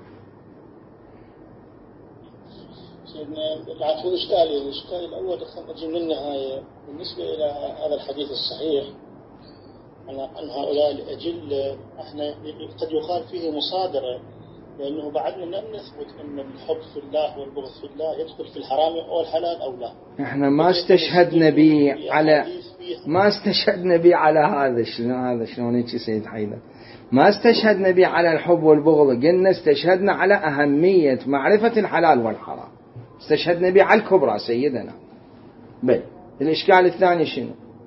سيدنا العفو، إشكالي الإشكال الأول أجي من النهاية بالنسبة إلى هذا الحديث الصحيح عن هؤلاء الأجل، احنا قد يقال فيه مصادرة، لأنه بعدنا لم نثبت أن الحب في الله والبغض في الله يدخل في الحرام أو الحلال أو لا. احنا ما استشهدنا به على ما استشهدنا به على هذا. شنو هذا؟ شلون هيك سيد حيدر؟ ما استشهدنا به على الحب والبغض، قلنا استشهدنا على أهمية معرفة الحلال والحرام، استشهدنا به على الكبرى سيدنا. بل الإشكال الثاني شنو؟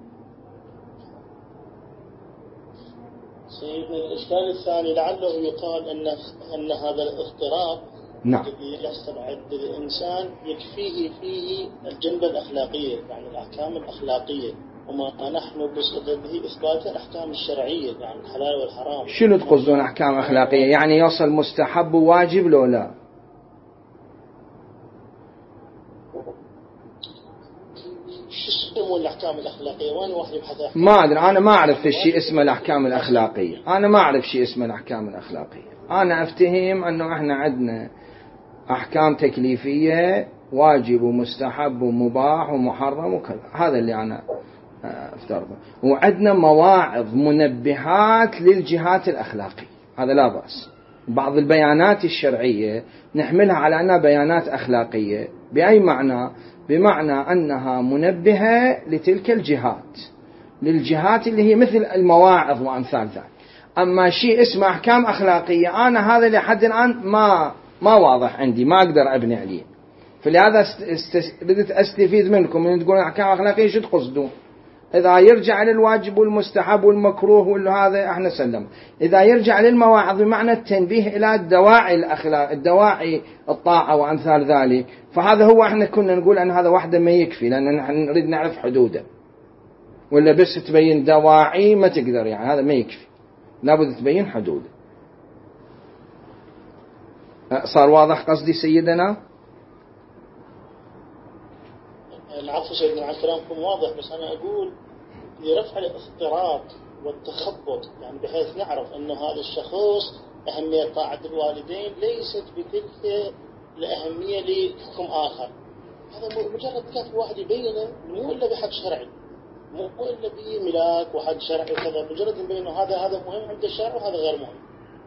سيدنا الإشكال الثاني لعله يقال أن أن هذا الاضطراب نعم الذي يستبعد الإنسان يكفيه فيه الجنبة الأخلاقية، يعني الأحكام الأخلاقية، وما نحن بصدده إثبات الأحكام الشرعية، يعني الحلال والحرام. شنو تقصدون أحكام أخلاقية؟ يعني يوصل مستحب وواجب لو لا؟ شو اسمه الأحكام الأخلاقية؟ وين واحد يبحث؟ ما أدري، أنا ما أعرف في شيء اسمه الأحكام الأخلاقية، أنا ما أعرف شيء اسمه الأحكام الأخلاقية. أنا أفتهم أنه إحنا عندنا أحكام تكليفية، واجب ومستحب ومباح ومحرم وكذا، هذا اللي أنا أفترضه. وعندنا مواعظ منبهات للجهات الأخلاقية، هذا لا بأس. بعض البيانات الشرعية نحملها على أنها بيانات أخلاقية، بأي معنى؟ بمعنى أنها منبهة لتلك الجهات، للجهات اللي هي مثل المواعظ وأمثال ذلك. أما شيء اسمه أحكام أخلاقية، أنا هذا لحد الآن ما ما واضح عندي، ما أقدر أبني عليه. فلهذا بدأت أستفيد منكم من تقولون أحكام أخلاقية، شو تقصدون؟ إذا يرجع للواجب والمستحب والمكروه وهذا احنا سلم. إذا يرجع للمواعظ بمعنى التنبيه إلى الدواعي الأخلاق، الدواعي الطاعة وأمثال ذلك، فهذا هو احنا كنا نقول أن هذا واحدة ما يكفي، لأن نحن نريد نعرف حدوده. ولا بس تبين دواعي ما تقدر، يعني هذا ما يكفي، لابد تبين حدوده. صار واضح قصدي سيدنا؟ العفو سيدنا، عن كلامكم واضح، بس أنا أقول لرفع الاضطراب والتخبط، يعني بحيث نعرف أن هذا الشخص أهمية طاعة الوالدين ليست بتلك الأهمية لحكم آخر. هذا مجرد كاف واحد يبينه، مو إلا بحد شرعي، مو إلا بملاك وحد شرعي وكذا، مجرد يبينه هذا هذا مهم عند الشرع وهذا غير مهم.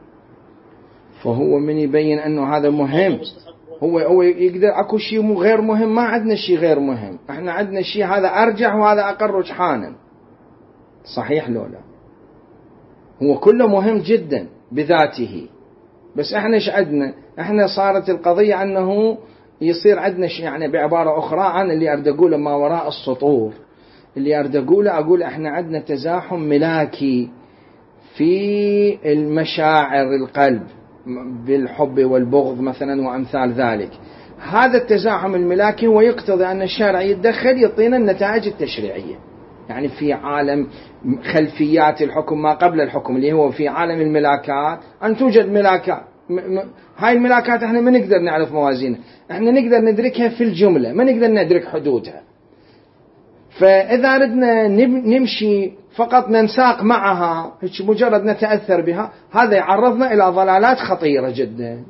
فهو من يبين أنه هذا مهم، هو هو يقدر اكو شيء مو غير مهم. ما عندنا شيء غير مهم، احنا عندنا شيء هذا ارجح وهذا اقل رجحانا، صحيح لو لا؟ هو كله مهم جدا بذاته، بس احنا ايش عندنا؟ احنا صارت القضية انه يصير عندنا شيء، يعني بعبارة اخرى انا اللي اريد اقوله ما وراء السطور، اللي اريد اقوله اقول احنا عندنا تزاحم ملاكي في المشاعر القلب بالحب والبغض مثلا وأمثال ذلك. هذا التزاحم الملاكي هو يقتضي أن الشارع يتدخل يعطينا النتائج التشريعية، يعني في عالم خلفيات الحكم ما قبل الحكم اللي هو في عالم الملاكات، أن توجد ملاكات. هاي الملاكات احنا ما نقدر نعرف موازينها، احنا نقدر ندركها في الجملة، ما نقدر ندرك حدودها. فإذا ردنا نمشي فقط ننساق معها، مجرد نتأثر بها، هذا يعرضنا إلى ضلالات خطيرة جدا.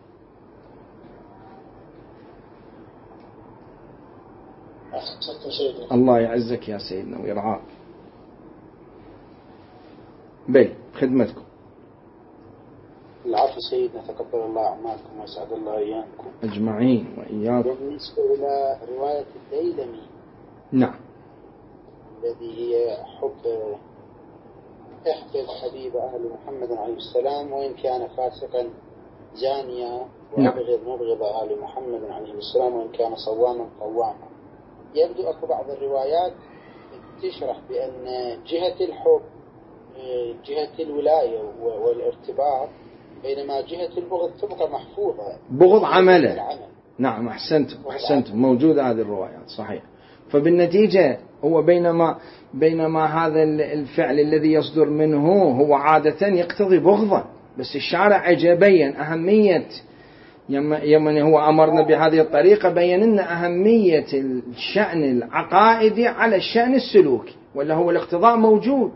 الله يعزك يا سيدنا ويرعاك. بل خدمتكم. العفو سيدنا، تقبل الله أعمالكم ويسعد الله أيامكم أجمعين وإياكم. بالنسبة إلى رواية الديلمي، نعم، الذي هي حب احفظ حبيب أهل محمد عليه السلام وإن كان فاسقا زانيا، وأبغض مبغض أهل محمد عليه السلام وإن كان صواما قواما. يبدو أكو بعض الروايات تشرح بأن جهة الحب جهة الولاية والارتباط، بينما جهة البغض تبقى محفوظة، بغض عمله نعم أحسنتم أحسنتم موجودة هذه الروايات صحيح. فبالنتيجة هو بينما بينما هذا الفعل الذي يصدر منه هو عادة يقتضي بغضا، بس الشارع اجى بين أهمية يمن هو أمرنا بهذه الطريقة، بين لنا أهمية الشأن العقائدي على الشأن السلوكي، ولا هو الاقتضاء موجود.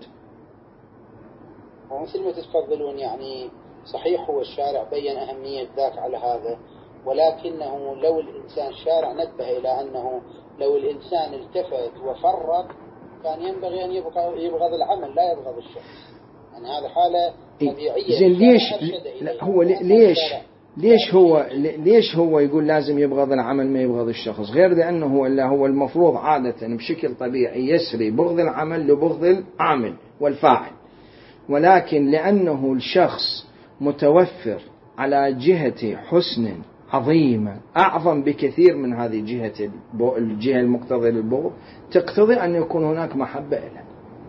ومثل ما تتفضلون يعني صحيح هو الشارع بين أهمية ذاك على هذا، ولكنه لو الإنسان الشارع نبه إلى أنه لو الإنسان التفت وفرط كان ينبغي أن يبغى يبغض العمل لا يبغض الشخص، يعني هذا حالة طبيعية. زين ليش لا هو ليش ليش هو ليش هو يقول لازم يبغض العمل ما يبغض الشخص، غير لأنه هو إلا هو المفروض عادة بشكل طبيعي يسري بغض العمل لبغض العامل والفاعل، ولكن لأنه الشخص متوفر على جهة حسن عظيمة أعظم بكثير من هذه جهة الجهة المقتضية للبغض، تقتضي أن يكون هناك محبة له،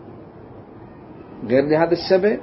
غير لهذا السبب.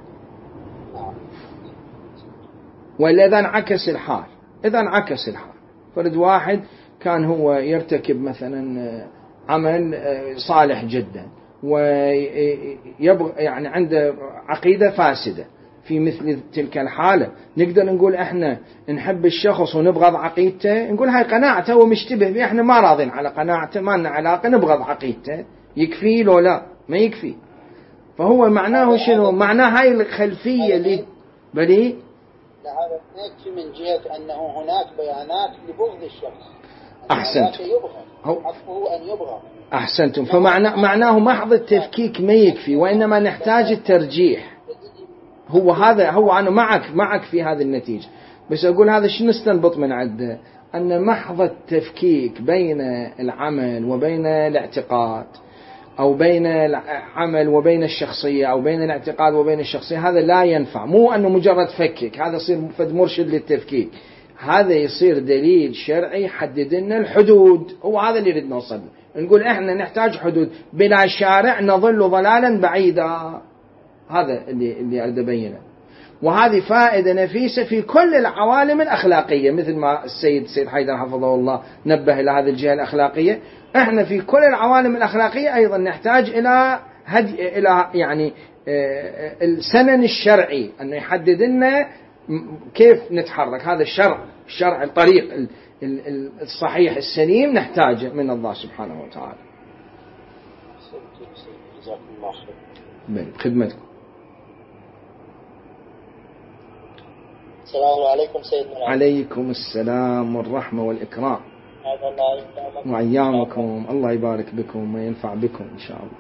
وإلا إذا انعكس الحال إذا انعكس الحال فرد واحد كان هو يرتكب مثلا عمل صالح جدا ويبغى يعني عنده عقيدة فاسدة، في مثل تلك الحالة نقدر نقول احنا نحب الشخص ونبغض عقيدته، نقول هاي قناعته ومشتبه به، احنا ما راضين على قناعته، ما لنا علاقة، نبغض عقيدته، يكفي لو لا ما يكفي. فهو معناه شنو؟ معناه هاي الخلفية اللي بلي هذا يكفي من جهة أنه هناك بيانات لبغض الشخص. أحسنت هو حقه أن يبغى. أحسنتم. فمعناه معناه محض التفكيك ما يكفي، وإنما نحتاج الترجيح. هو هذا هو أنا معك معك في هذه النتيجة، بس أقول هذا شو نستنبط من عده؟ أن محض التفكيك بين العمل وبين الاعتقاد، أو بين العمل وبين الشخصية، أو بين الاعتقاد وبين الشخصية، هذا لا ينفع. مو أنه مجرد فكك، هذا يصير فد مرشد للتفكيك، هذا يصير دليل شرعي يحدد لنا الحدود. هو هذا اللي نريد نوصل له، نقول إحنا نحتاج حدود، بلا شارع نظل ضلالا بعيدا. هذا اللي اللي أريد أبينه، وهذه فائدة نفيسة في كل العوالم الأخلاقية، مثل ما السيد السيد حيدر حفظه الله نبه إلى هذه الجهة الأخلاقية. إحنا في كل العوالم الأخلاقية أيضا نحتاج إلى هدي إلى يعني السنن الشرعي أن يحدد لنا كيف نتحرك. هذا الشرع الشرع الطريق الصحيح السليم نحتاجه من الله سبحانه وتعالى. جزاكم الله خير. بخدمتكم. السلام عليكم سيدنا. عليكم السلام والرحمة والإكرام. هذا الله يسلمك وأيامكم، الله يبارك بكم وينفع بكم إن شاء الله.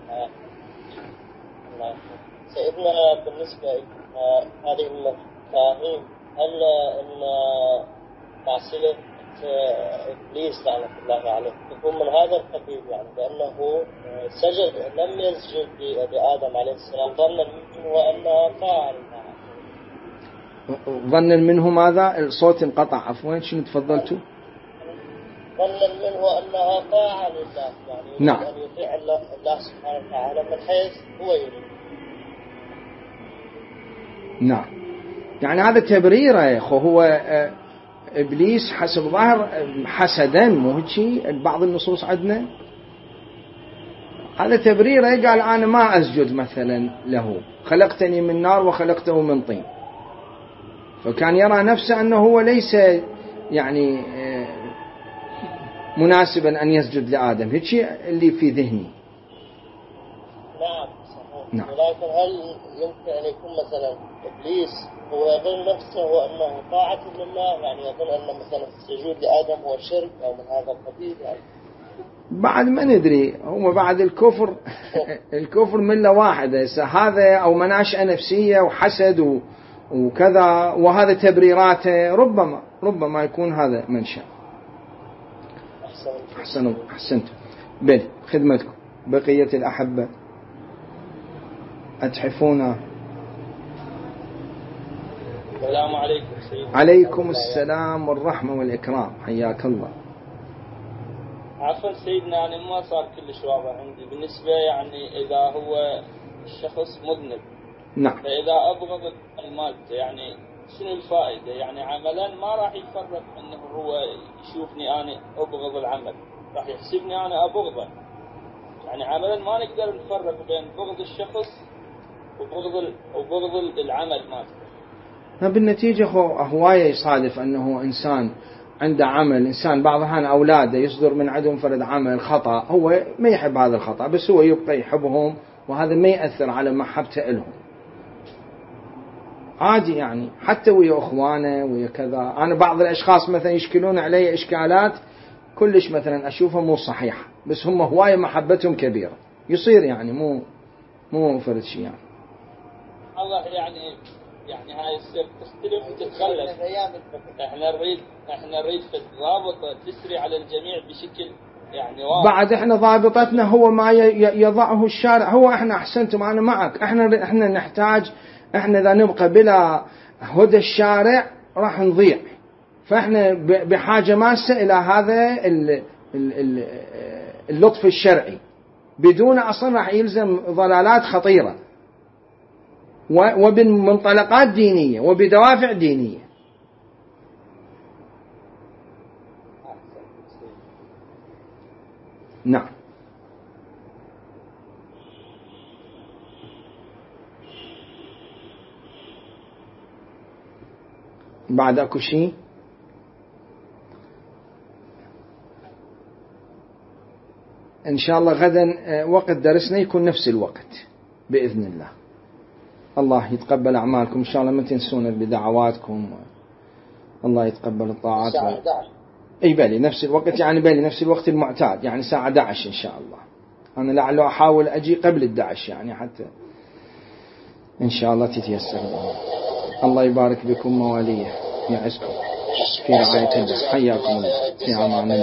الله سيدنا، بالنسبة هذه المفاهيم، هل إن معصية إبليس لعنة الله عليه تكون من هذا القبيل، يعني بأنه سجد لم يسجد لآدم عليه السلام ظنا منه أنها طاعة؟ ظنا منه ماذا؟ الصوت انقطع عفوا، شنو تفضلتوا؟ ظنا منه أنها طاعة لله، يعني نعم. أن يطيع الله سبحانه وتعالى من حيث هو يريد. نعم، يعني هذا تبريره يا أخو. هو إبليس حسب ظاهر حسدا، مو هيك بعض النصوص عندنا، هذا تبريره. قال أنا ما أسجد مثلا له، خلقتني من نار وخلقته من طين، فكان يرى نفسه أنه هو ليس يعني مناسبا أن يسجد لآدم، هيك اللي في ذهني. نعم صحيح. نعم. ولكن هل يمكن أن يكون مثلا إبليس هو يظن نفسه أنه طاعة لله، يعني يظن أن مثلا السجود لآدم هو شرك أو من هذا القبيل؟ يعني بعد ما ندري، هو بعد الكفر الكفر ملة واحدة، هذا أو مناشئة نفسية وحسد وكذا، وهذا تبريراته، ربما ربما يكون هذا منشأ. أحسنوا أحسنتم. بل خدمتكم بقية الأحبة أتحفون. السلام عليكم سيدنا. عليكم السلام والرحمة والإكرام، حياك الله. عفوا سيدنا، يعني ما صار كلش واضح عندي بالنسبة، يعني إذا هو الشخص مذنب، نعم، فإذا أبغض المال يعني شنو الفائدة؟ يعني عملا ما راح يفرق انه هو يشوفني انا ابغض العمل، راح يحسبني انا ابغضه. يعني عملا ما نقدر نفرق بين بغض الشخص وبغض وبغض العمل مالته. بالنتيجة هواية يصادف أنه إنسان عنده عمل، إنسان بعض الأحيان أولاده يصدر من عندهم فرد عمل خطأ، هو ما يحب هذا الخطأ بس هو يبقى يحبهم، وهذا ما يأثر على محبته لهم. عادي يعني حتى ويا أخوانه ويا كذا. أنا بعض الأشخاص مثلا يشكلون علي إشكالات كلش مثلا أشوفها مو صحيحة، بس هم هواية محبتهم كبيرة، يصير يعني مو مو فرد شيء يعني. الله يعني يعني هاي السر تختلف وتتخلف. احنا نريد احنا نريد في الضابط تسري على الجميع بشكل يعني واضح. بعد احنا ضابطتنا هو ما يضعه الشارع. هو احنا احسنتم انا معك، احنا احنا نحتاج، احنا اذا نبقى بلا هدى الشارع راح نضيع. فاحنا بحاجة ماسة الى هذا اللطف الشرعي، بدونه اصلا راح يلزم ضلالات خطيرة وبمنطلقات دينية وبدوافع دينية. نعم. بعد اكو شيء؟ ان شاء الله غدا وقت درسنا يكون نفس الوقت بإذن الله. الله يتقبل أعمالكم إن شاء الله، ما تنسونا بدعواتكم. الله يتقبل الطاعات. الساعة أحد عشر. أي بالي نفس الوقت، يعني بالي نفس الوقت المعتاد، يعني ساعة أحد عشر إن شاء الله. أنا لعله أحاول أجي قبل أحد عشر يعني حتى إن شاء الله تتيسر. الله يبارك بكم مواليه، يعزكم في رعاية الله. حياكم الله في أمان الله.